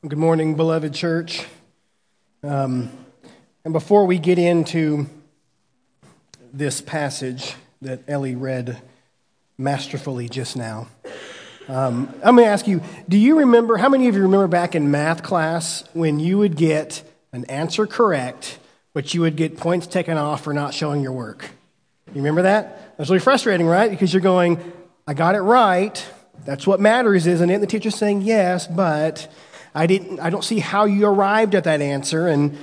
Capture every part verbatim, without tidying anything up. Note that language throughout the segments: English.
Good morning, beloved church. Um, and before we get into this passage that Ellie read masterfully just now, um, I'm going to ask you, do you remember, how many of you remember back in math class when you would get an answer correct, but you would get points taken off for not showing your work? You remember that? That's really frustrating, right? Because you're going, I got it right. That's what matters, isn't it? And the teacher's saying, yes, but I didn't. I don't see how you arrived at that answer. And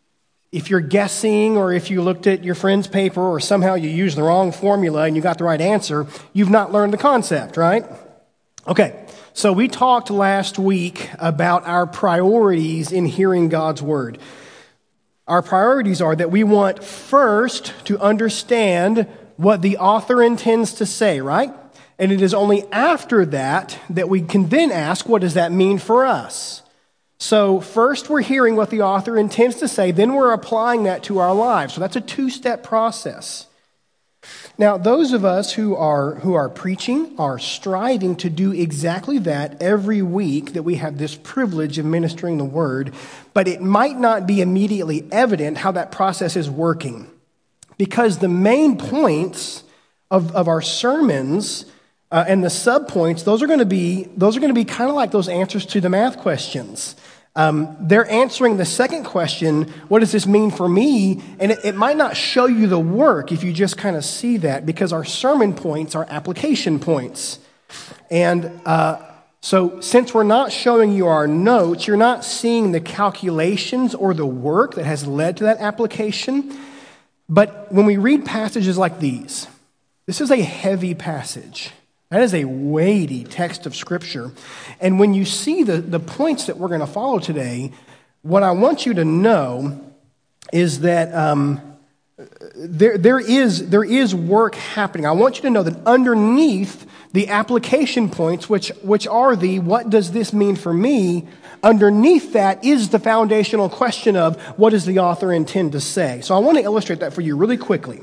if you're guessing, or if you looked at your friend's paper, or somehow you used the wrong formula and you got the right answer, you've not learned the concept, right? Okay, so we talked last week about our priorities in hearing God's word. Our priorities are that we want first to understand what the author intends to say, right? And it is only after that that we can then ask, what does that mean for us? So first we're hearing what the author intends to say, then we're applying that to our lives. So that's a two-step process. Now, those of us who are who are preaching are striving to do exactly that every week that we have this privilege of ministering the word, but it might not be immediately evident how that process is working, because the main points of, of our sermons Uh, and the subpoints, those are going to be those are going to be kind of like those answers to the math questions. Um, they're answering the second question, what does this mean for me? And it, it might not show you the work if you just kind of see that, because our sermon points are application points. And uh, so since we're not showing you our notes, you're not seeing the calculations or the work that has led to that application. But when we read passages like these, this is a heavy passage. That is a weighty text of Scripture. And when you see the, the points that we're going to follow today, what I want you to know is that um, there, there, is, there is work happening. I want you to know that underneath the application points, which, which are the what does this mean for me, underneath that is the foundational question of what does the author intend to say. So I want to illustrate that for you really quickly.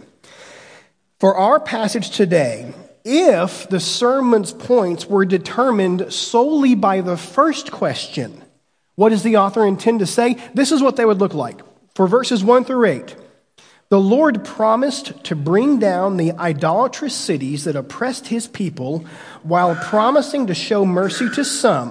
For our passage today, if the sermon's points were determined solely by the first question, what does the author intend to say? This is what they would look like. For verses one through eight, the Lord promised to bring down the idolatrous cities that oppressed his people while promising to show mercy to some,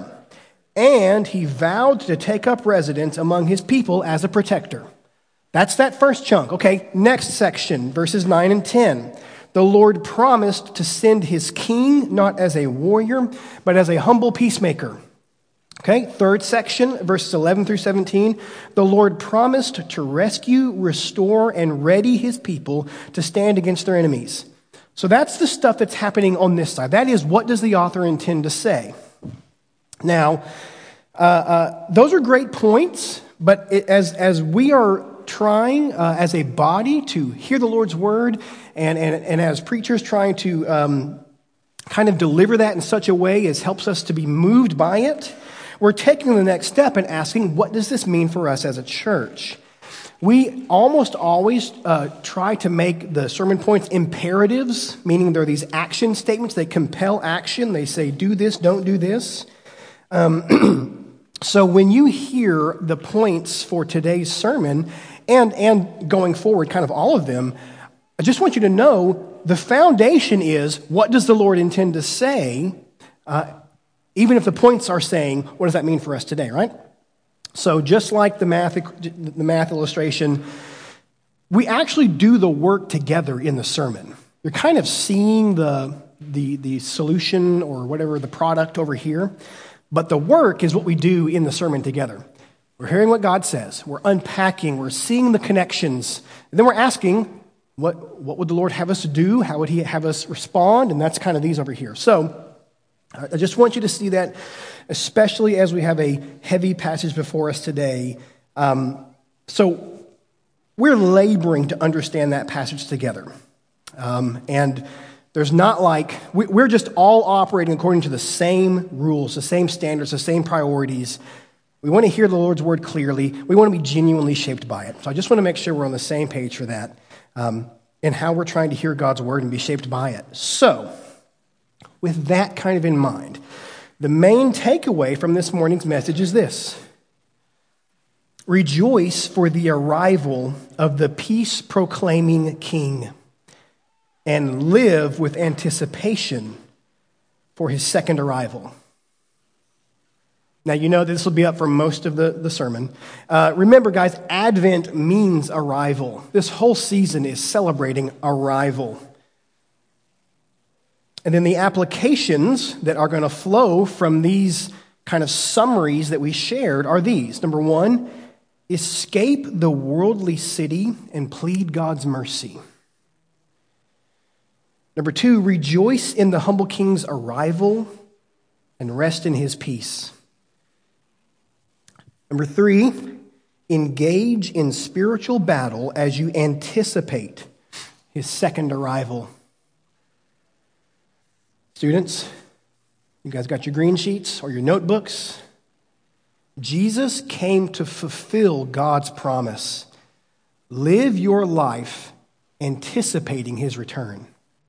and he vowed to take up residence among his people as a protector. That's that first chunk. Okay, next section, verses nine and ten. The Lord promised to send his king not as a warrior, but as a humble peacemaker. Okay, third section, verses eleven through seventeen. The Lord promised to rescue, restore, and ready his people to stand against their enemies. So that's the stuff that's happening on this side. That is, what does the author intend to say? Now, uh, uh, those are great points, but it, as, as we are trying uh, as a body to hear the Lord's word, and, and, and as preachers trying to um, kind of deliver that in such a way as helps us to be moved by it, we're taking the next step and asking, what does this mean for us as a church? We almost always uh, try to make the sermon points imperatives, meaning they're these action statements. They compel action. They say, do this, don't do this. Um, so when you hear the points for today's sermon, and, and going forward, kind of all of them, I just want you to know the foundation is, what does the Lord intend to say? Uh, even if the points are saying, what does that mean for us today, right? So just like the math, the math illustration, we actually do the work together in the sermon. You're kind of seeing the, the, the solution or whatever, the product over here, but the work is what we do in the sermon together. We're hearing what God says. We're unpacking. We're seeing the connections. And then we're asking, what, what would the Lord have us do? How would he have us respond? And that's kind of these over here. So I just want you to see that, especially as we have a heavy passage before us today. Um, so we're laboring to understand that passage together. Um, and there's not like, we, we're just all operating according to the same rules, the same standards, the same priorities. We want to hear the Lord's word clearly. We want to be genuinely shaped by it. So I just want to make sure we're on the same page for that, um, and how we're trying to hear God's word and be shaped by it. So, with that kind of in mind, the main takeaway from this morning's message is this: Rejoice for the arrival of the peace-proclaiming King, and live with anticipation for his second arrival. Now, you know this will be up for most of the, the sermon. Uh, remember, guys, Advent means arrival. This whole season is celebrating arrival. And then the applications that are going to flow from these kind of summaries that we shared are these. Number one, escape the worldly city and plead God's mercy. Number two, rejoice in the humble King's arrival and rest in his peace. Number three, engage in spiritual battle as you anticipate his second arrival. Students, you guys got your green sheets or your notebooks? Jesus came to fulfill God's promise. Live your life anticipating his return.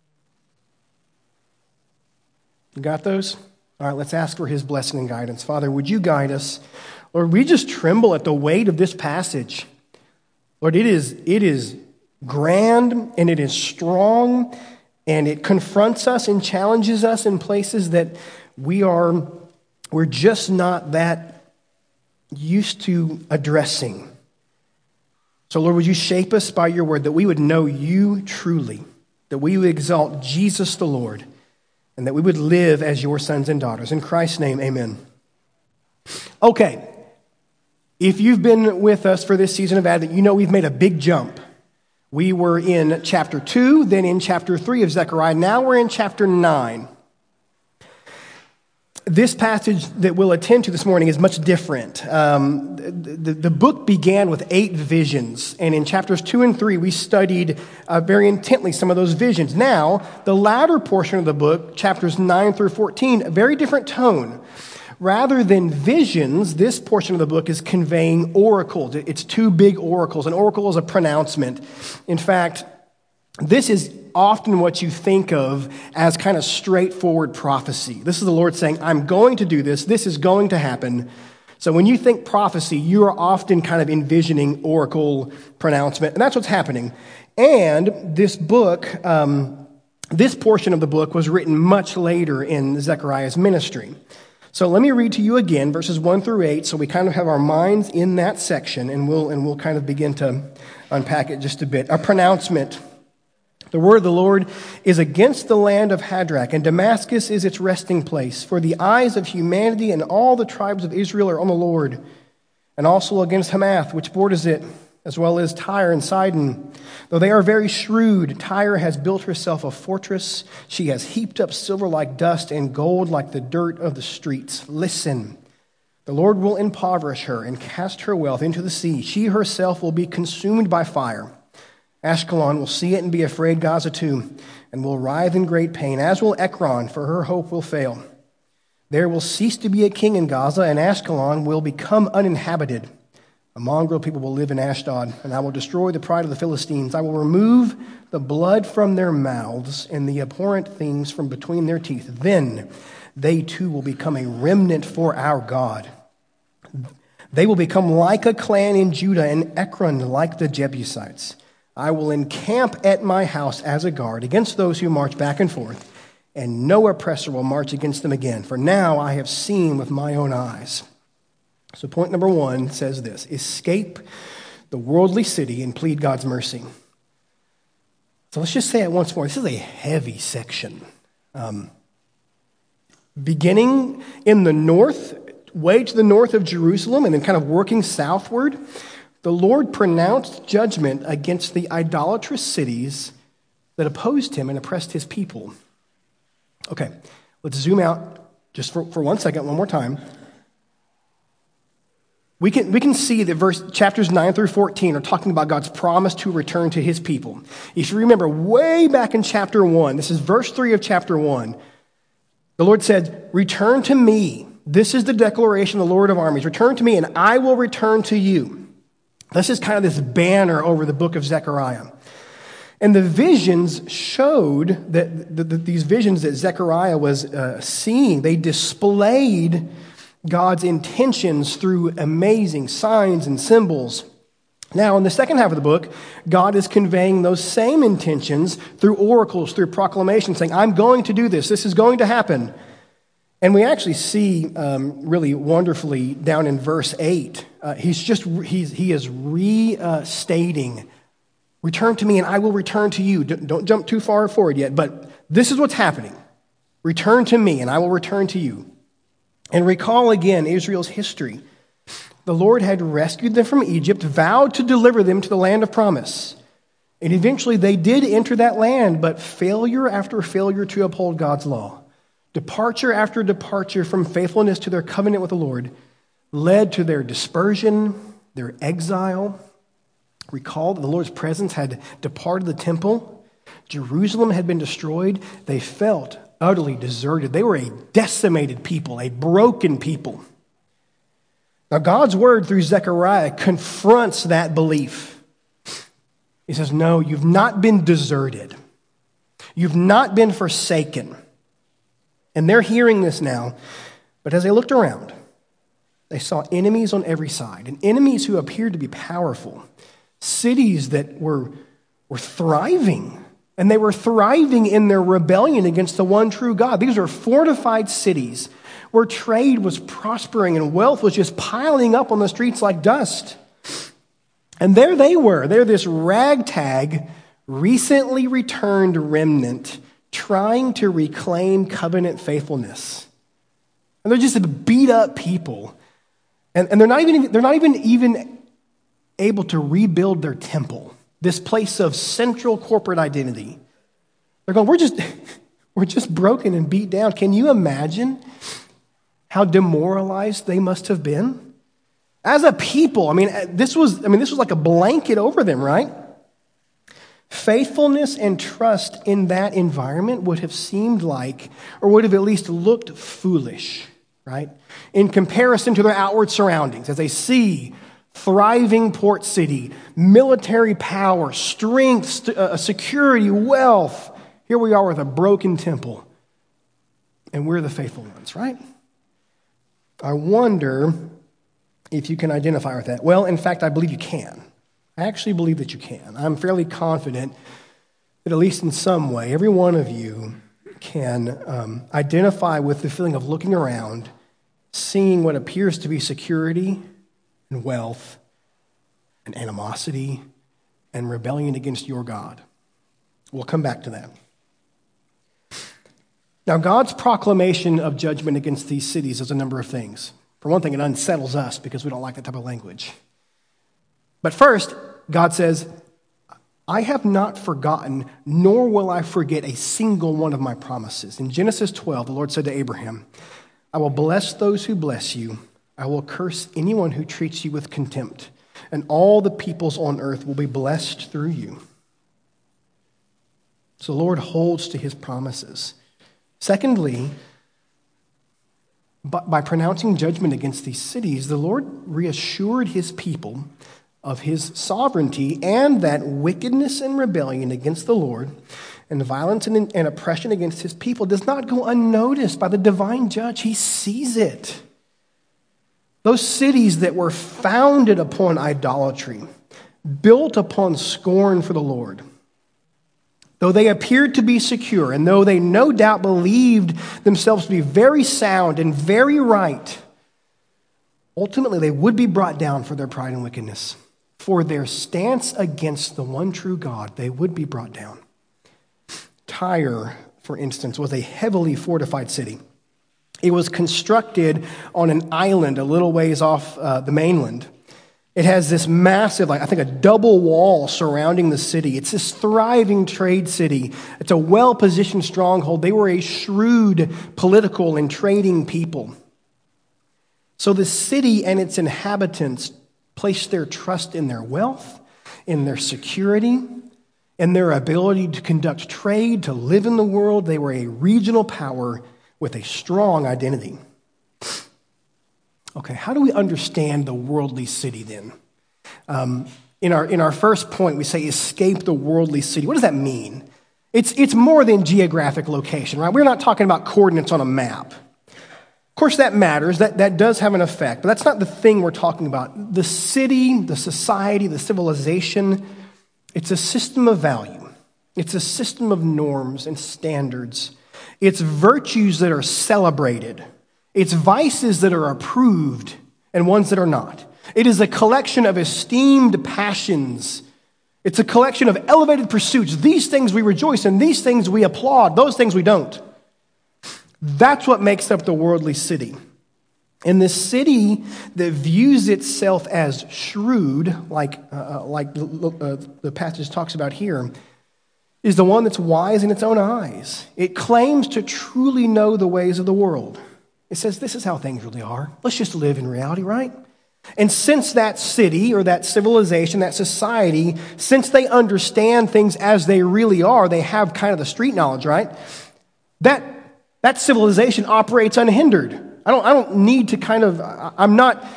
You got those? All right, let's ask for his blessing and guidance. Father, would you guide us? Lord, we just tremble at the weight of this passage. Lord, it is, it is grand and it is strong and it confronts us and challenges us in places that we are, we're just not that used to addressing. So Lord, would you shape us by your word that we would know you truly, that we would exalt Jesus the Lord, and that we would live as your sons and daughters. In Christ's name, amen. Okay. If you've been with us for this season of Advent, you know we've made a big jump. We were in chapter two, then in chapter three of Zechariah. Now we're in chapter nine. This passage that we'll attend to this morning is much different. Um, the, the book began with eight visions, and in chapters two and three, we studied uh, very intently some of those visions. Now, the latter portion of the book, chapters nine through fourteen, a very different tone. Rather than visions, this portion of the book is conveying oracles. It's two big oracles. An oracle is a pronouncement. In fact, this is often what you think of as kind of straightforward prophecy. This is the Lord saying, I'm going to do this. This is going to happen. So when you think prophecy, you are often kind of envisioning oracle pronouncement. And that's what's happening. And this book, um, this portion of the book was written much later in Zechariah's ministry. So let me read to you again, verses one through eight, so we kind of have our minds in that section, and we'll and we'll kind of begin to unpack it just a bit. A pronouncement. The word of the Lord is against the land of Hadrach, and Damascus is its resting place. For the eyes of humanity and all the tribes of Israel are on the Lord, and also against Hamath, which borders it, as well as Tyre and Sidon. Though they are very shrewd, Tyre has built herself a fortress. She has heaped up silver like dust and gold like the dirt of the streets. Listen, the Lord will impoverish her and cast her wealth into the sea. She herself will be consumed by fire. Ashkelon will see it and be afraid, Gaza too, and will writhe in great pain, as will Ekron, for her hope will fail. There will cease to be a king in Gaza, and Ashkelon will become uninhabited. A mongrel people will live in Ashdod, and I will destroy the pride of the Philistines. I will remove the blood from their mouths and the abhorrent things from between their teeth. Then they too will become a remnant for our God. They will become like a clan in Judah, and Ekron like the Jebusites. I will encamp at my house as a guard against those who march back and forth, and no oppressor will march against them again. For now I have seen with my own eyes. So point number one says this: escape the worldly city and plead God's mercy. So let's just say it once more. This is a heavy section. Um, beginning in the north, way to the north of Jerusalem, and then kind of working southward, the Lord pronounced judgment against the idolatrous cities that opposed him and oppressed his people. Okay, let's zoom out just for, for one second, one more time. We can, we can see that verse chapters nine through fourteen are talking about God's promise to return to his people. If you remember way back in chapter one, this is verse three of chapter one, the Lord said, return to me. This is the declaration of the Lord of armies. Return to me and I will return to you. This is kind of this banner over the book of Zechariah. And the visions showed that the, the, these visions that Zechariah was uh, seeing, they displayed God's intentions through amazing signs and symbols. Now, in the second half of the book, God is conveying those same intentions through oracles, through proclamation, saying, I'm going to do this. This is going to happen. And we actually see um, really wonderfully down in verse eight, uh, he's just, he's, he is restating, return to me and I will return to you. Don't, don't jump too far forward yet, but this is what's happening. Return to me and I will return to you. And recall again Israel's history. The Lord had rescued them from Egypt, vowed to deliver them to the land of promise. And eventually they did enter that land, but failure after failure to uphold God's law, departure after departure from faithfulness to their covenant with the Lord, led to their dispersion, their exile. Recall that the Lord's presence had departed the temple. Jerusalem had been destroyed. They felt utterly deserted. They were a decimated people, a broken people. Now, God's word through Zechariah confronts that belief. He says, no, you've not been deserted. You've not been forsaken. And they're hearing this now. But as they looked around, they saw enemies on every side, and enemies who appeared to be powerful, cities that were, were thriving, and they were thriving in their rebellion against the one true God. These are fortified cities where trade was prospering and wealth was just piling up on the streets like dust. And there they were. They're this ragtag, recently returned remnant trying to reclaim covenant faithfulness. And they're just a beat up people. And, and they're not even they're not even even able to rebuild their temple, this place of central corporate identity. They're going, we're just we're just broken and beat down. Can you imagine how demoralized they must have been? As a people, I mean, this was I mean, this was like a blanket over them, right? Faithfulness and trust in that environment would have seemed like, or would have at least looked foolish, right? In comparison to their outward surroundings, as they see thriving port city, military power, strength, uh, security, wealth. Here we are with a broken temple, and we're the faithful ones, right? I wonder if you can identify with that. Well, in fact, I believe you can. I actually believe that you can. I'm fairly confident that at least in some way, every one of you can um, identify with the feeling of looking around, seeing what appears to be security and wealth and animosity and rebellion against your God. We'll come back to that. Now, God's proclamation of judgment against these cities is a number of things. For one thing, it unsettles us because we don't like that type of language. But first, God says, I have not forgotten, nor will I forget a single one of my promises. In Genesis twelve, the Lord said to Abraham, I will bless those who bless you. I will curse anyone who treats you with contempt. And all the peoples on earth will be blessed through you. So the Lord holds to his promises. Secondly, by pronouncing judgment against these cities, the Lord reassured his people of his sovereignty and that wickedness and rebellion against the Lord and violence and, and oppression against his people does not go unnoticed by the divine judge. He sees it. Those cities that were founded upon idolatry, built upon scorn for the Lord, though they appeared to be secure, and though they no doubt believed themselves to be very sound and very right, ultimately they would be brought down for their pride and wickedness. For their stance against the one true God, they would be brought down. Tyre, for instance, was a heavily fortified city. It was constructed on an island a little ways off uh, the mainland. It has this massive, like I think a double wall surrounding the city. It's this thriving trade city. It's a well-positioned stronghold. They were a shrewd political and trading people. So the city and its inhabitants placed their trust in their wealth, in their security, in their ability to conduct trade, to live in the world. They were a regional power with a strong identity. Okay, how do we understand the worldly city then? Um, in our in our first point, we say escape the worldly city. What does that mean? It's it's more than geographic location, right? We're not talking about coordinates on a map. course, that matters. That, that does have an effect, but that's not the thing we're talking about. The city, the society, the civilization, it's a system of value. It's a system of norms and standards. It's virtues that are celebrated. It's vices that are approved and ones that are not. It is a collection of esteemed passions. It's a collection of elevated pursuits. These things we rejoice in, these things we applaud, those things we don't. That's what makes up the worldly city. And this city that views itself as shrewd, like, uh, like the, uh, the passage talks about here, is the one that's wise in its own eyes. It claims to truly know the ways of the world. It says, this is how things really are. Let's just live in reality, right? And since that city or that civilization, that society, since they understand things as they really are, they have kind of the street knowledge, right? That, that civilization operates unhindered. I don't, I don't need to kind of, I'm not,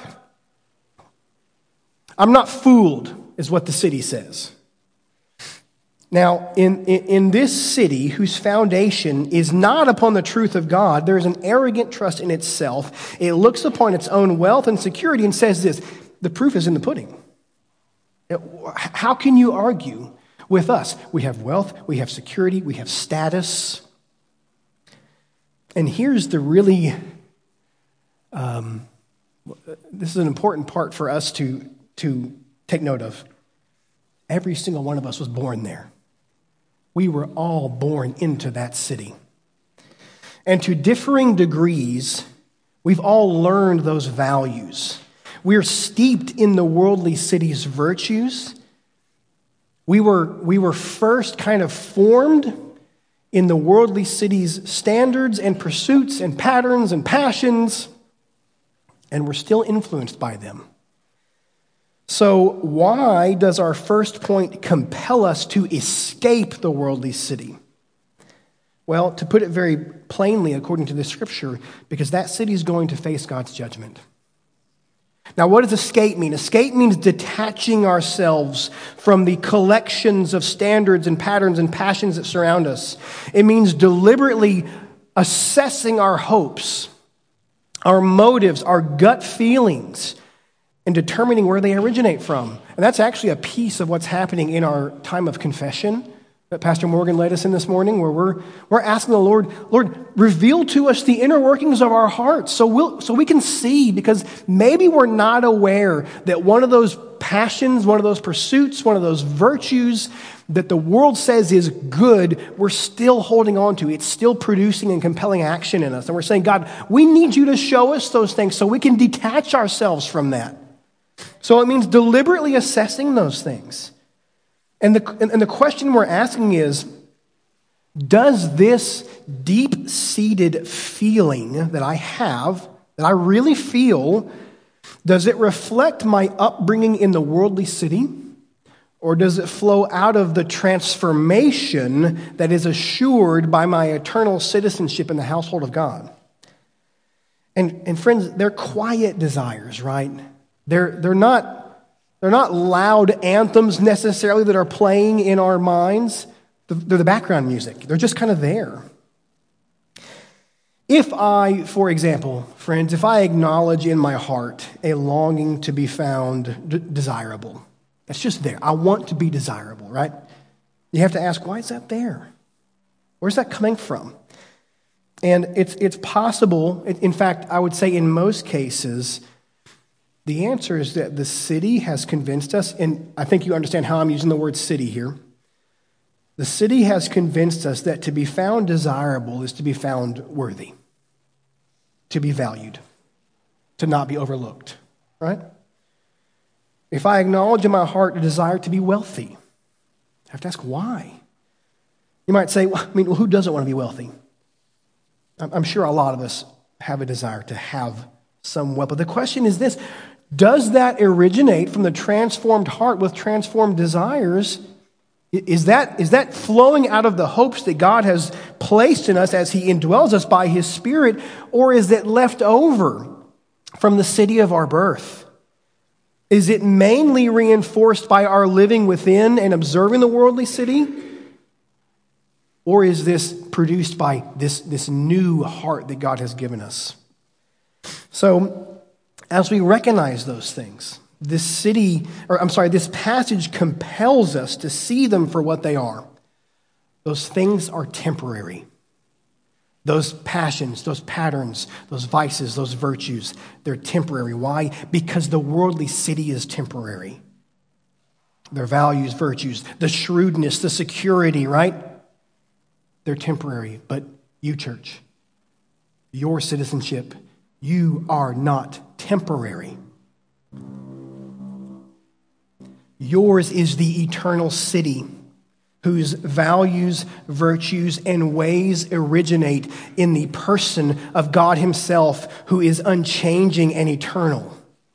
I'm not fooled, is what the city says. Now, in, in, in this city, whose foundation is not upon the truth of God, there is an arrogant trust in itself. It looks upon its own wealth and security and says this, the proof is in the pudding. How can you argue with us? We have wealth, we have security, we have status. And here's the really, um, this is an important part for us to, to take note of. Every single one of us was born there. We were all born into that city. And to differing degrees, we've all learned those values. We're steeped in the worldly city's virtues. We were, we were first kind of formed in the worldly city's standards and pursuits and patterns and passions, and we're still influenced by them. So why does our first point compel us to escape the worldly city? Well, to put it very plainly, according to the scripture, because that city is going to face God's judgment. Now, what does escape mean? Escape means detaching ourselves from the collections of standards and patterns and passions that surround us. It means deliberately assessing our hopes, our motives, our gut feelings, and determining where they originate from. And that's actually a piece of what's happening in our time of confession that Pastor Morgan led us in this morning, where we're, we're asking the Lord, Lord, reveal to us the inner workings of our hearts so, we'll, so we can see, because maybe we're not aware that one of those passions, one of those pursuits, one of those virtues that the world says is good, we're still holding on to. It's still producing and compelling action in us. And we're saying, God, we need you to show us those things so we can detach ourselves from that. So it means deliberately assessing those things. And the, and the question we're asking is, does this deep-seated feeling that I have, that I really feel, does it reflect my upbringing in the worldly city? Or does it flow out of the transformation that is assured by my eternal citizenship in the household of God? And, and friends, they're quiet desires, right? They're, they're not... They're not loud anthems necessarily that are playing in our minds. They're the background music. They're just kind of there. If I, for example, friends, if I acknowledge in my heart a longing to be found d- desirable, that's just there. I want to be desirable, right? You have to ask, why is that there? Where's that coming from? And it's it's possible, in fact, I would say in most cases, the answer is that the city has convinced us, and I think you understand how I'm using the word city here. The city has convinced us that to be found desirable is to be found worthy, to be valued, to not be overlooked, right? If I acknowledge in my heart a desire to be wealthy, I have to ask why. You might say, well, I mean, well, who doesn't want to be wealthy? I'm sure a lot of us have a desire to have some wealth. But the question is this: does that originate from the transformed heart with transformed desires? Is that, is that flowing out of the hopes that God has placed in us as He indwells us by His Spirit, or is it left over from the city of our birth? Is it mainly reinforced by our living within and observing the worldly city? Or is this produced by this, this new heart that God has given us? So, as we recognize those things, this city, or I'm sorry, this passage compels us to see them for what they are. Those things are temporary. Those passions, those patterns, those vices, those virtues, they're temporary. Why? Because the worldly city is temporary. Their values, virtues, the shrewdness, the security, right? They're temporary. But you, church, your citizenship, you are not temporary. Yours is the eternal city whose values, virtues, and ways originate in the person of God himself, who is unchanging and eternal.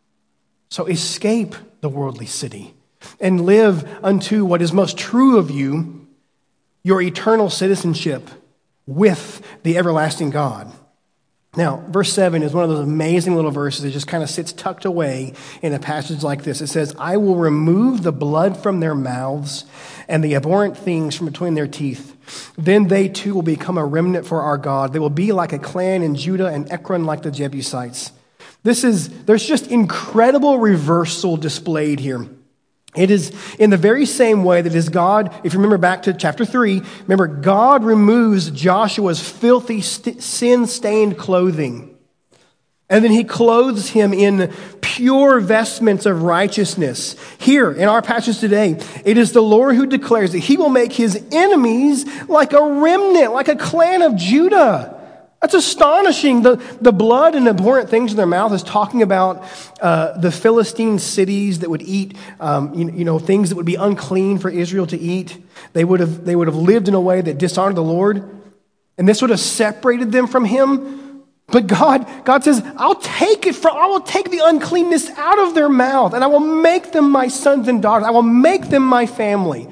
So escape the worldly city and live unto what is most true of you, your eternal citizenship with the everlasting God. Now, verse seven is one of those amazing little verses that just kind of sits tucked away in a passage like this. It says, I will remove the blood from their mouths and the abhorrent things from between their teeth. Then they too will become a remnant for our God. They will be like a clan in Judah and Ekron like the Jebusites. This is, there's just incredible reversal displayed here. It is in the very same way that is God, if you remember back to chapter three, remember God removes Joshua's filthy, st- sin-stained clothing. And then he clothes him in pure vestments of righteousness. Here, in our passage today, it is the Lord who declares that he will make his enemies like a remnant, like a clan of Judah. That's astonishing. The, the blood and abhorrent things in their mouth is talking about uh, the Philistine cities that would eat, um, you, you know, things that would be unclean for Israel to eat. They would have they would have lived in a way that dishonored the Lord, and this would have separated them from him. But God, God says, "I'll take it from. I will take the uncleanness out of their mouth, and I will make them my sons and daughters. I will make them my family."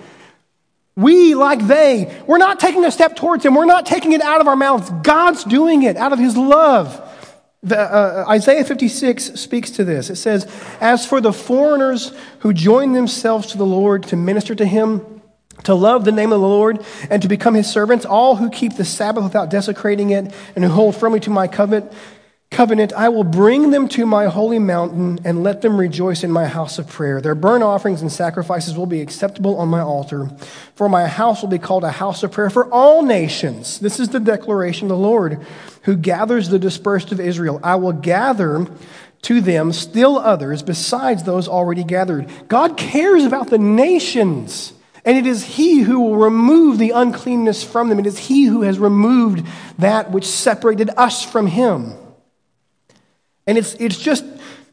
We, like they, we're not taking a step towards him. We're not taking it out of our mouths. God's doing it out of his love. The, uh, Isaiah fifty-six speaks to this. It says, as for the foreigners who join themselves to the Lord to minister to him, to love the name of the Lord, and to become his servants, all who keep the Sabbath without desecrating it, and who hold firmly to my covenant, covenant, I will bring them to my holy mountain and let them rejoice in my house of prayer. Their burnt offerings and sacrifices will be acceptable on my altar, for my house will be called a house of prayer for all nations. This is the declaration of the Lord, who gathers the dispersed of Israel. I will gather to them still others besides those already gathered. God cares about the nations, and it is he who will remove the uncleanness from them. It is he who has removed that which separated us from him. And it's it's just,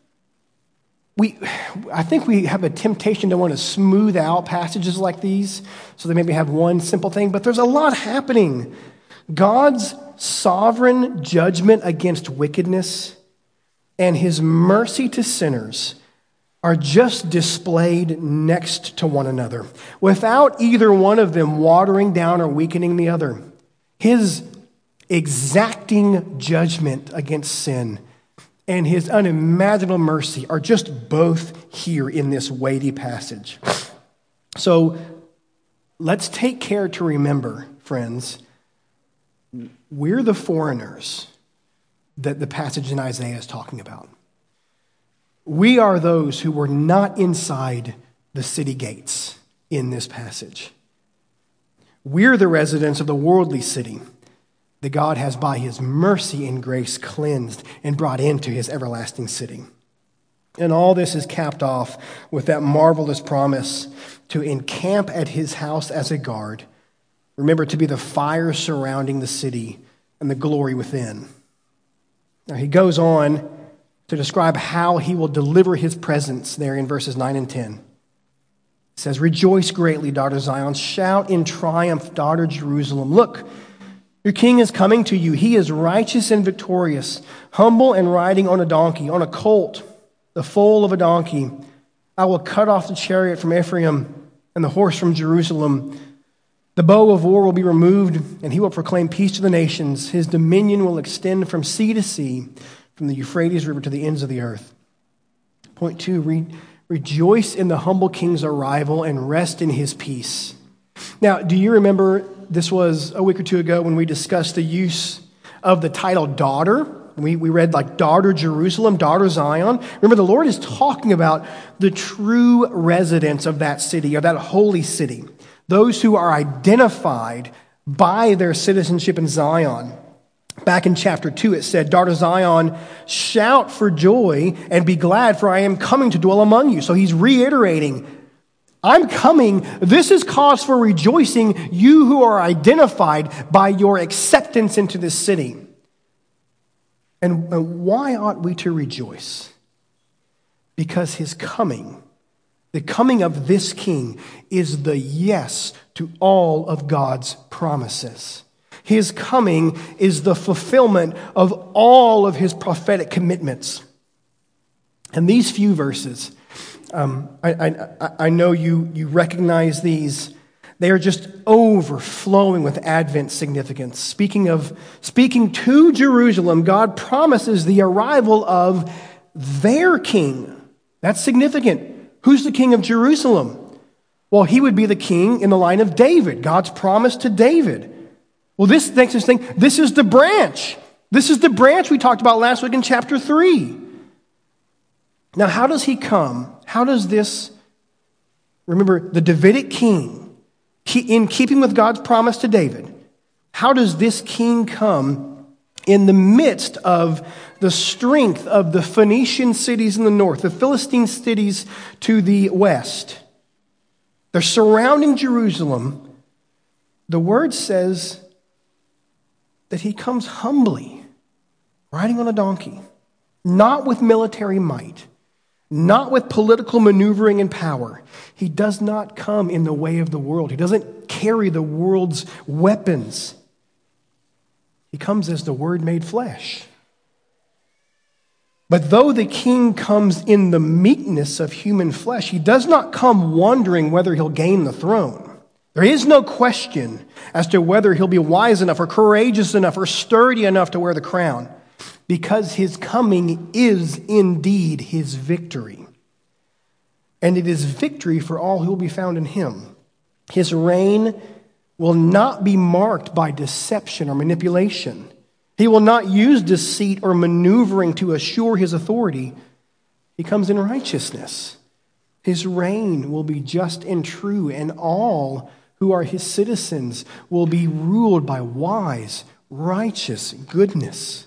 we. I think we have a temptation to want to smooth out passages like these so they maybe have one simple thing, but there's a lot happening. God's sovereign judgment against wickedness and his mercy to sinners are just displayed next to one another, without either one of them watering down or weakening the other. His exacting judgment against sin and his unimaginable mercy are just both here in this weighty passage. So let's take care to remember, friends, we're the foreigners that the passage in Isaiah is talking about. We are those who were not inside the city gates in this passage. We're the residents of the worldly city that God has by his mercy and grace cleansed and brought into his everlasting city. And all this is capped off with that marvelous promise to encamp at his house as a guard. Remember, to be the fire surrounding the city and the glory within. Now he goes on to describe how he will deliver his presence there in verses nine and ten. It says, rejoice greatly, daughter Zion. Shout in triumph, daughter Jerusalem. Look, your king is coming to you. He is righteous and victorious, humble and riding on a donkey, on a colt, the foal of a donkey. I will cut off the chariot from Ephraim and the horse from Jerusalem. The bow of war will be removed, and he will proclaim peace to the nations. His dominion will extend from sea to sea, from the Euphrates River to the ends of the earth. Point two, re- rejoice in the humble king's arrival and rest in his peace. Now, do you remember, this was a week or two ago when we discussed the use of the title daughter We, we read like daughter Jerusalem, daughter Zion. Remember, the Lord is talking about the true residents of that city, of that holy city. Those who are identified by their citizenship in Zion. Back in chapter two, it said, daughter Zion, shout for joy and be glad, for I am coming to dwell among you. So he's reiterating, I'm coming. This is cause for rejoicing, you who are identified by your acceptance into this city. And why ought we to rejoice? Because his coming, the coming of this king, is the yes to all of God's promises. His coming is the fulfillment of all of his prophetic commitments. And these few verses, um, I, I, I know you, you recognize these. They are just overflowing with Advent significance. Speaking of, speaking to Jerusalem, God promises the arrival of their king. That's significant. Who's the king of Jerusalem? Well, he would be the king in the line of David. God's promise to David. Well, this makes us think, this is the branch. This is the branch we talked about last week in chapter three. Now, how does he come? How does this, remember, the Davidic king, in keeping with God's promise to David, how does this king come in the midst of the strength of the Phoenician cities in the north, the Philistine cities to the west? They're surrounding Jerusalem. The word says that he comes humbly, riding on a donkey, not with military might, not with political maneuvering and power. He does not come in the way of the world. He doesn't carry the world's weapons. He comes as the Word made flesh. But though the king comes in the meekness of human flesh, he does not come wondering whether he'll gain the throne. There is no question as to whether he'll be wise enough or courageous enough or sturdy enough to wear the crown, because his coming is indeed his victory. And it is victory for all who will be found in him. His reign will not be marked by deception or manipulation. He will not use deceit or maneuvering to assure his authority. He comes in righteousness. His reign will be just and true, and all who are his citizens will be ruled by wise, righteous goodness.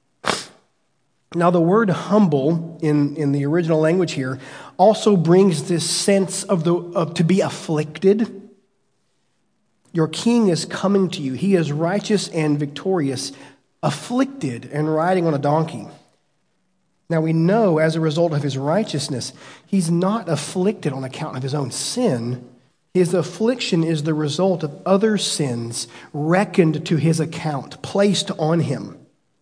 Now, the word humble in, in the original language here also brings this sense of, the, of to be afflicted. Your king is coming to you. He is righteous and victorious, afflicted and riding on a donkey. Now, we know as a result of his righteousness, he's not afflicted on account of his own sin. His affliction is the result of other sins reckoned to his account, placed on him.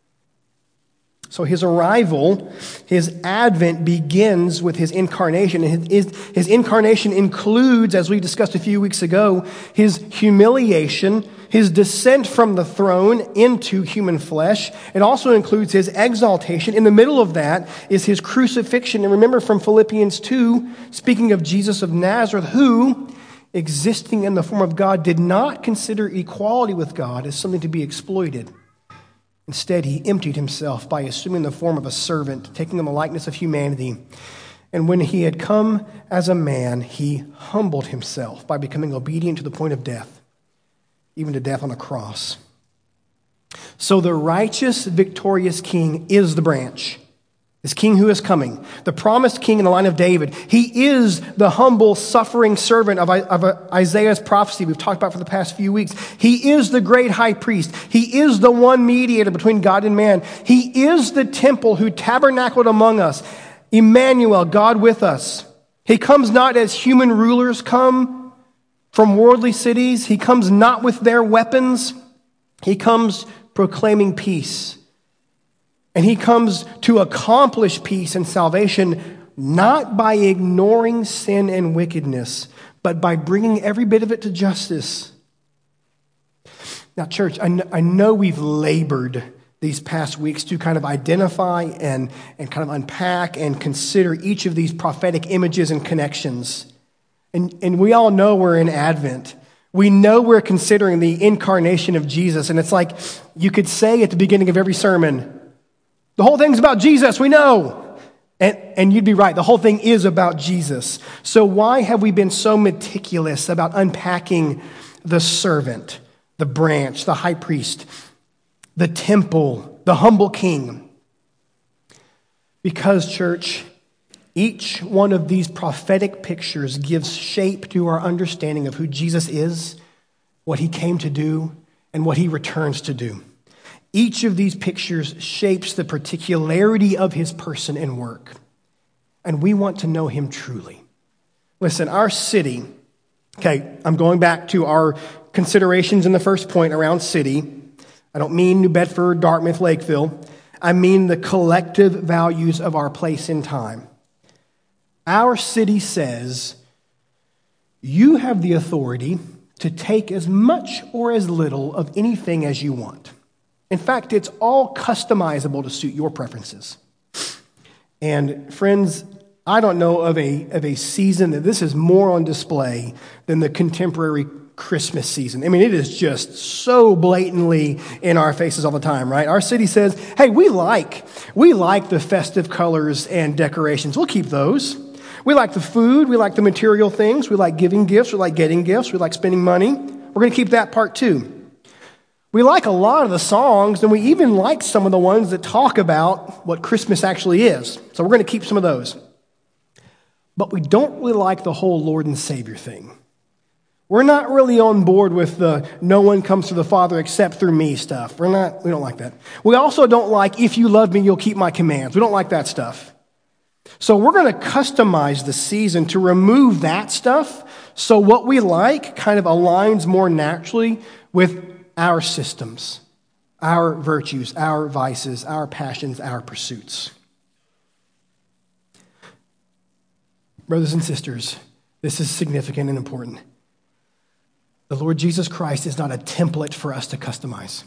So his arrival, his advent begins with his incarnation. And his, his incarnation includes, as we discussed a few weeks ago, his humiliation, his descent from the throne into human flesh. It also includes his exaltation. In the middle of that is his crucifixion. And remember from Philippians two, speaking of Jesus of Nazareth, who, existing in the form of God, did not consider equality with God as something to be exploited. Instead, he emptied himself by assuming the form of a servant, taking on the likeness of humanity. And when he had come as a man, he humbled himself by becoming obedient to the point of death, even to death on a cross. So the righteous, victorious king is the branch. This king who is coming, the promised king in the line of David. He is the humble, suffering servant of, of Isaiah's prophecy we've talked about for the past few weeks. He is the great high priest. He is the one mediator between God and man. He is the temple who tabernacled among us. Emmanuel, God with us. He comes not as human rulers come from worldly cities. He comes not with their weapons. He comes proclaiming peace. And he comes to accomplish peace and salvation, not by ignoring sin and wickedness, but by bringing every bit of it to justice. Now, church, I know we've labored these past weeks to kind of identify and, and kind of unpack and consider each of these prophetic images and connections. And, and we all know we're in Advent. We know we're considering the incarnation of Jesus. And it's like you could say at the beginning of every sermon, The whole thing's about Jesus, we know. And, and you'd be right, the whole thing is about Jesus. So why have we been so meticulous about unpacking the servant, the branch, the high priest, the temple, the humble king? Because, church, each one of these prophetic pictures gives shape to our understanding of who Jesus is, what he came to do, and what he returns to do. Each of these pictures shapes the particularity of his person and work. And we want to know him truly. Listen, our city, okay, I'm going back to our considerations in the first point around city. I don't mean New Bedford, Dartmouth, Lakeville. I mean the collective values of our place in time. Our city says, you have the authority to take as much or as little of anything as you want. In fact, it's all customizable to suit your preferences. And friends, I don't know of a, of a season that this is more on display than the contemporary Christmas season. I mean, it is just so blatantly in our faces all the time, right? Our city says, hey, we like, we like the festive colors and decorations. We'll keep those. We like the food. We like the material things. We like giving gifts. We like getting gifts. We like spending money. We're going to keep that part too. We like a lot of the songs, and we even like some of the ones that talk about what Christmas actually is. So we're going to keep some of those. But we don't really like the whole Lord and Savior thing. We're not really on board with the no one comes to the Father except through me stuff. We're not, we don't like that. We also don't like, if you love me, you'll keep my commands. We don't like that stuff. So we're going to customize the season to remove that stuff so what we like kind of aligns more naturally with our systems, our virtues, our vices, our passions, our pursuits. Brothers and sisters, this is significant and important. The Lord Jesus Christ is not a template for us to customize.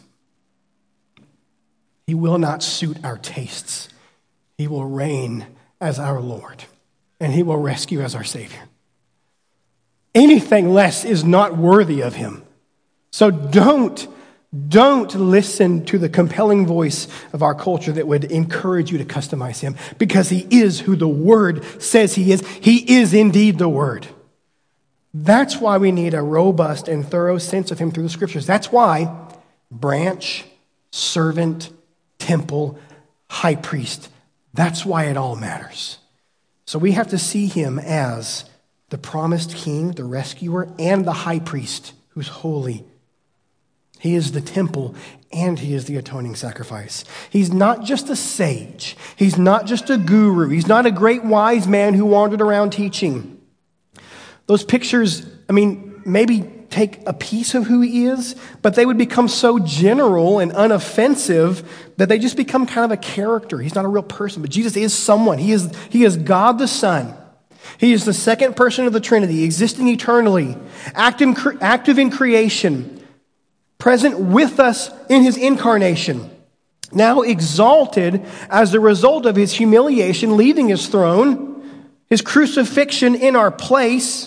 He will not suit our tastes. He will reign as our Lord, and he will rescue as our Savior. Anything less is not worthy of him. So don't, don't listen to the compelling voice of our culture that would encourage you to customize him, because he is who the Word says he is. He is indeed the Word. That's why we need a robust and thorough sense of him through the Scriptures. That's why branch, servant, temple, high priest, that's why it all matters. So we have to see him as the promised king, the rescuer, and the high priest who's holy. He is the temple, and he is the atoning sacrifice. He's not just a sage. He's not just a guru. He's not a great wise man who wandered around teaching. Those pictures, I mean, maybe take a piece of who he is, but they would become so general and unoffensive that they just become kind of a character. He's not a real person, but Jesus is someone. He is, he is God the Son. He is the second person of the Trinity, existing eternally, active, active in creation, present with us in his incarnation, now exalted as a result of his humiliation, leaving his throne, his crucifixion in our place.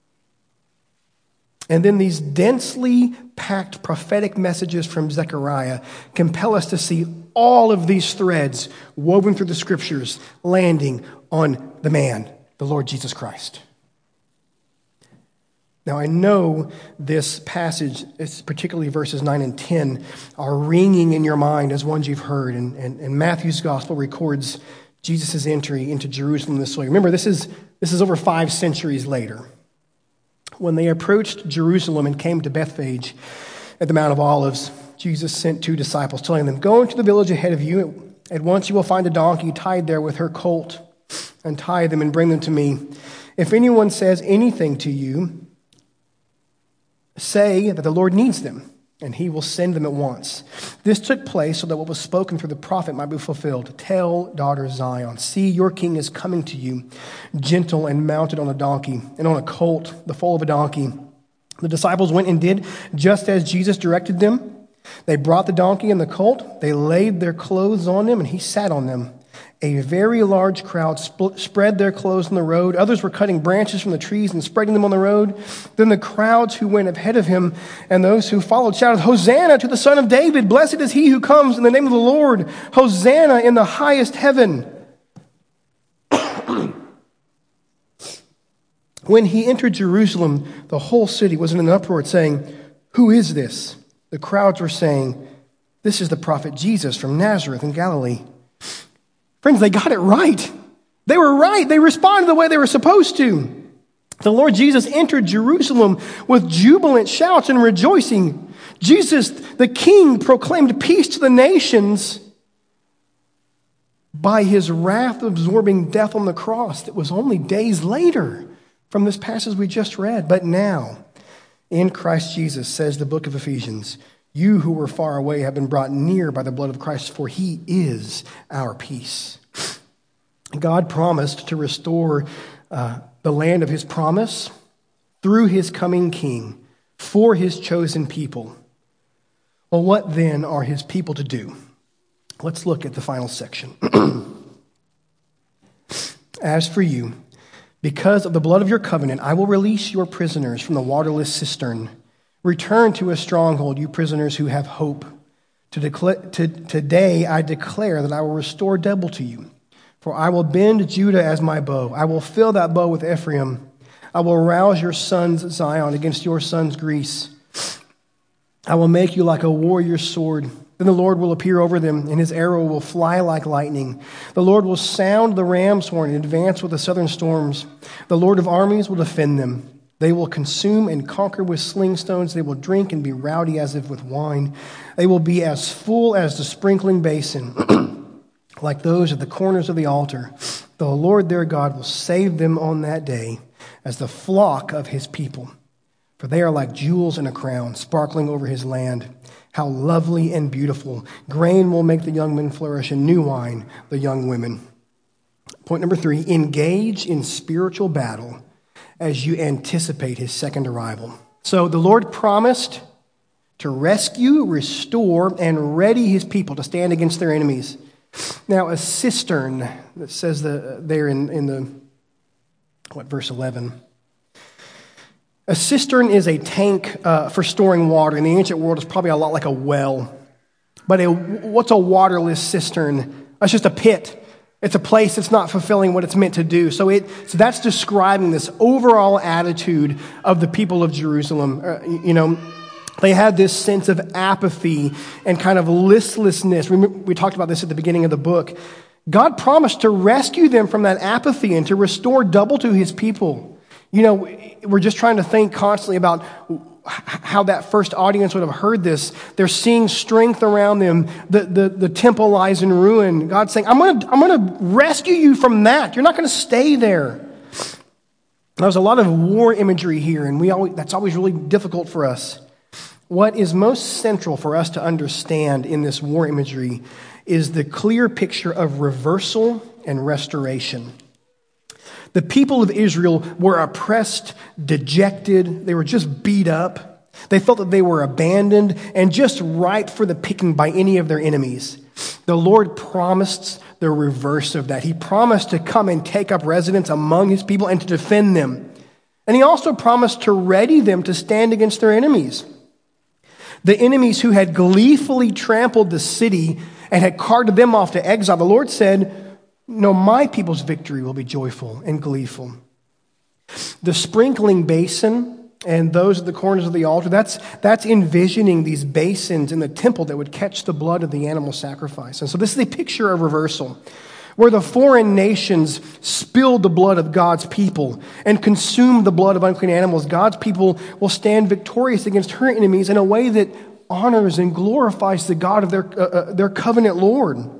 And then these densely packed prophetic messages from Zechariah compel us to see all of these threads woven through the Scriptures landing on the man, the Lord Jesus Christ. Now, I know this passage, particularly verses nine and ten, are ringing in your mind as ones you've heard. And, and, and Matthew's gospel records Jesus' entry into Jerusalem this way. Remember, this is, this is over five centuries later. When they approached Jerusalem and came to Bethphage at the Mount of Olives, Jesus sent two disciples, telling them, "Go into the village ahead of you. At once you will find a donkey tied there with her colt. Untie them and bring them to me. If anyone says anything to you, say that the Lord needs them, and he will send them at once." This took place so that what was spoken through the prophet might be fulfilled. "Tell daughter Zion, see, your king is coming to you, gentle and mounted on a donkey, and on a colt, the foal of a donkey." The disciples went and did just as Jesus directed them. They brought the donkey and the colt. They laid their clothes on them, and he sat on them. A very large crowd sp- spread their clothes on the road. Others were cutting branches from the trees and spreading them on the road. Then the crowds who went ahead of him and those who followed shouted, "Hosanna to the Son of David! Blessed is he who comes in the name of the Lord! Hosanna in the highest heaven!" When he entered Jerusalem, the whole city was in an uproar, saying, "Who is this?" The crowds were saying, "This is the prophet Jesus from Nazareth in Galilee." Friends, they got it right. They were right. They responded the way they were supposed to. The Lord Jesus entered Jerusalem with jubilant shouts and rejoicing. Jesus, the King, proclaimed peace to the nations by his wrath-absorbing death on the cross. That was only days later from this passage we just read. But now, in Christ Jesus, says the book of Ephesians, you who were far away have been brought near by the blood of Christ, for he is our peace. God promised to restore uh, the land of his promise through his coming king for his chosen people. Well, what then are his people to do? Let's look at the final section. As for you, because of the blood of your covenant, I will release your prisoners from the waterless cistern. Return to a stronghold, you prisoners who have hope. To decla- to, today I declare that I will restore double to you. For I will bend Judah as my bow. I will fill that bow with Ephraim. I will rouse your sons, Zion, against your sons, Greece. I will make you like a warrior's sword. Then the Lord will appear over them, and his arrow will fly like lightning. The Lord will sound the ram's horn and advance with the southern storms. The Lord of armies will defend them. They will consume and conquer with sling stones. They will drink and be rowdy as if with wine. They will be as full as the sprinkling basin, like those at the corners of the altar. The Lord their God will save them on that day as the flock of his people. For they are like jewels in a crown, sparkling over his land. How lovely and beautiful. Grain will make the young men flourish, and new wine the young women. Point number three, engage in spiritual battle as you anticipate his second arrival. So the Lord promised to rescue, restore, and ready his people to stand against their enemies. Now, a cistern, that says the, there in, in the, what, verse eleven. A cistern is a tank uh, for storing water. In the ancient world, it's probably a lot like a well. But a, what's a waterless cistern? It's just a pit. It's a place that's not fulfilling what it's meant to do. So it so that's describing this overall attitude of the people of Jerusalem. Uh, you know, they had this sense of apathy and kind of listlessness. We, we talked about this at the beginning of the book. God promised to rescue them from that apathy and to restore double to his people. You know, we're just trying to think constantly about how that first audience would have heard this. They're seeing strength around them. The, the, the temple lies in ruin. God's saying, I'm going to I'm going to rescue you from that. You're not going to stay there. There's a lot of war imagery here, and we always, that's always really difficult for us. What is most central for us to understand in this war imagery is the clear picture of reversal and restoration. The people of Israel were oppressed, dejected. They were just beat up. They felt that they were abandoned and just ripe for the picking by any of their enemies. The Lord promised the reverse of that. He promised to come and take up residence among his people and to defend them. And he also promised to ready them to stand against their enemies. The enemies who had gleefully trampled the city and had carted them off to exile, the Lord said, no, my people's victory will be joyful and gleeful. The sprinkling basin and those at the corners of the altar, that's, that's envisioning these basins in the temple that would catch the blood of the animal sacrifice. And so this is a picture of reversal, where the foreign nations spilled the blood of God's people and consumed the blood of unclean animals. God's people will stand victorious against her enemies in a way that honors and glorifies the God of their, uh, uh, their covenant Lord.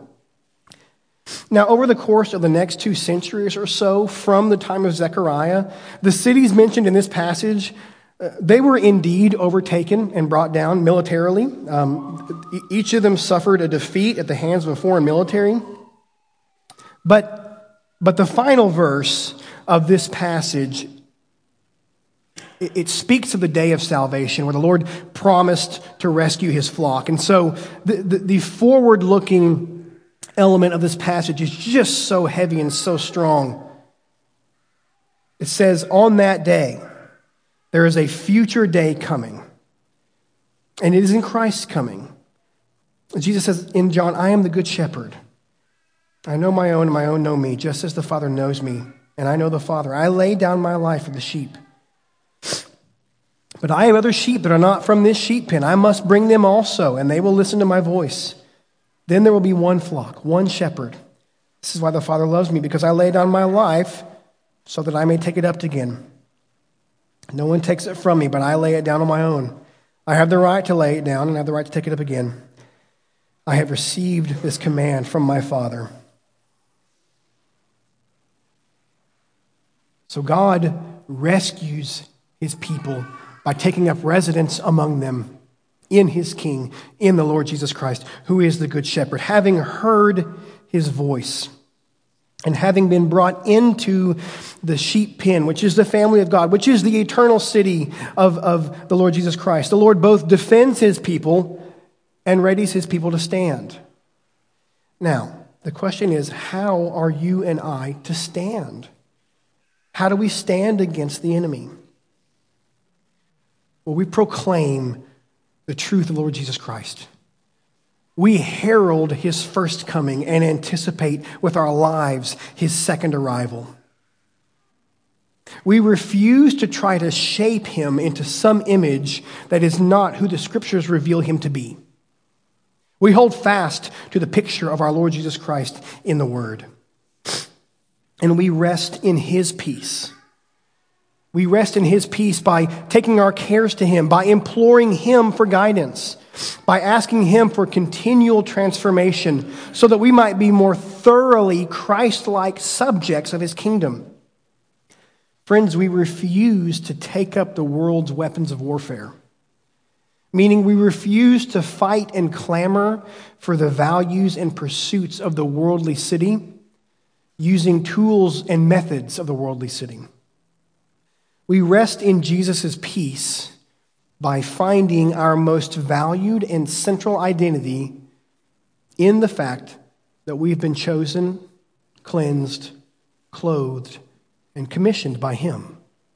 Now, over the course of the next two centuries or so, from the time of Zechariah, the cities mentioned in this passage, uh, they were indeed overtaken and brought down militarily. Um, each of them suffered a defeat at the hands of a foreign military. But, but the final verse of this passage, it, it speaks of the day of salvation, where the Lord promised to rescue his flock. And so the, the, the forward-looking element of this passage is just so heavy and so strong. It says, on that day, there is a future day coming, and it is in Christ's coming. Jesus says in John, I am the good shepherd. I know my own, and my own know me, just as the Father knows me, and I know the Father. I lay down my life for the sheep. But I have other sheep that are not from this sheep pen. I must bring them also, and they will listen to my voice. Then there will be one flock, one shepherd. This is why the Father loves me, because I lay down my life so that I may take it up again. No one takes it from me, but I lay it down on my own. I have the right to lay it down, and I have the right to take it up again. I have received this command from my Father. So God rescues his people by taking up residence among them in his King, in the Lord Jesus Christ, who is the Good Shepherd. Having heard his voice and having been brought into the sheep pen, which is the family of God, which is the eternal city of, of the Lord Jesus Christ, the Lord both defends his people and readies his people to stand. Now, the question is, how are you and I to stand? How do we stand against the enemy? Well, we proclaim the truth of the Lord Jesus Christ. We herald his first coming and anticipate with our lives his second arrival. We refuse to try to shape him into some image that is not who the scriptures reveal him to be. We hold fast to the picture of our Lord Jesus Christ in the Word. And we rest in his peace. We rest in his peace by taking our cares to him, by imploring him for guidance, by asking him for continual transformation so that we might be more thoroughly Christ-like subjects of his kingdom. Friends, we refuse to take up the world's weapons of warfare, meaning we refuse to fight and clamor for the values and pursuits of the worldly city using tools and methods of the worldly city. We rest in Jesus' peace by finding our most valued and central identity in the fact that we've been chosen, cleansed, clothed, and commissioned by him.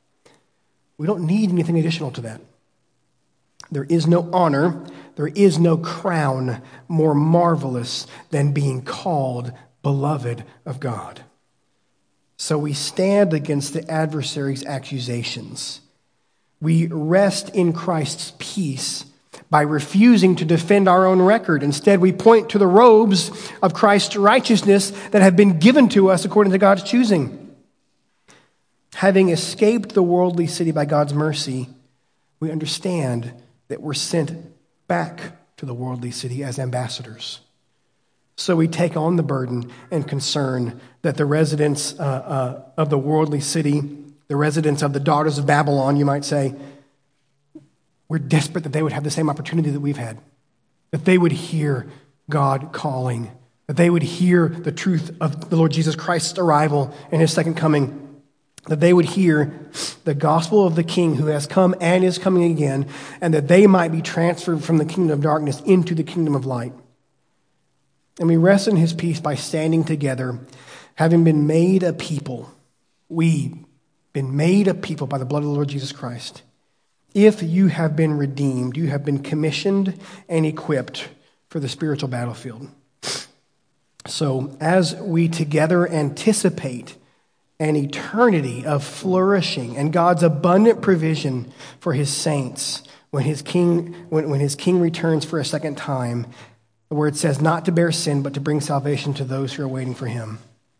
We don't need anything additional to that. There is no honor, there is no crown more marvelous than being called beloved of God. So we stand against the adversary's accusations. We rest in Christ's peace by refusing to defend our own record. Instead, we point to the robes of Christ's righteousness that have been given to us according to God's choosing. Having escaped the worldly city by God's mercy, we understand that we're sent back to the worldly city as ambassadors. So we take on the burden and concern that the residents uh, uh, of the worldly city, the residents of the daughters of Babylon, you might say, we're desperate that they would have the same opportunity that we've had, that they would hear God calling, that they would hear the truth of the Lord Jesus Christ's arrival and his second coming, that they would hear the gospel of the King who has come and is coming again, and that they might be transferred from the kingdom of darkness into the kingdom of light. And we rest in his peace by standing together, having been made a people. We've been made a people by the blood of the Lord Jesus Christ. If you have been redeemed, you have been commissioned and equipped for the spiritual battlefield. So as we together anticipate an eternity of flourishing and God's abundant provision for his saints when his king, when, when his king returns for a second time, where it says not to bear sin, but to bring salvation to those who are waiting for him.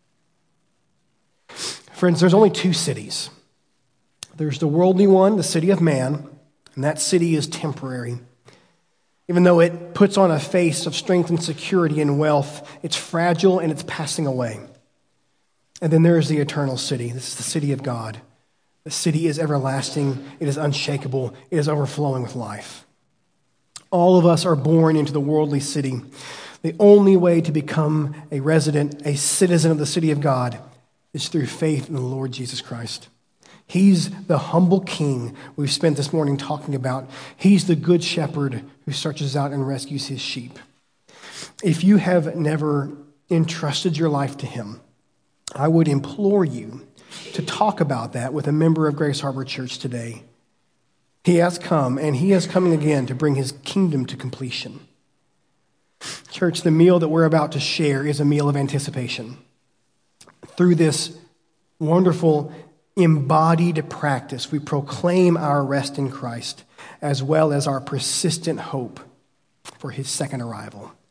Friends, there's only two cities. There's the worldly one, the city of man, and that city is temporary. Even though it puts on a face of strength and security and wealth, it's fragile and it's passing away. And then there is the eternal city. This is the city of God. The city is everlasting. It is unshakable. It is overflowing with life. All of us are born into the worldly city. The only way to become a resident, a citizen of the city of God, is through faith in the Lord Jesus Christ. He's the humble king we've spent this morning talking about. He's the good shepherd who searches out and rescues his sheep. If you have never entrusted your life to him, I would implore you to talk about that with a member of Grace Harbor Church today. He has come, and he is coming again to bring his kingdom to completion. Church, the meal that we're about to share is a meal of anticipation. Through this wonderful embodied practice, we proclaim our rest in Christ, as well as our persistent hope for his second arrival.